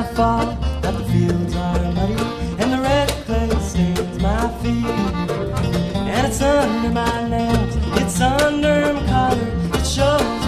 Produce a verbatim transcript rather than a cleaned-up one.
I fall, that the fields are muddy, and the red clay stains my feet. And it's under my nails, it's under my collar, it shows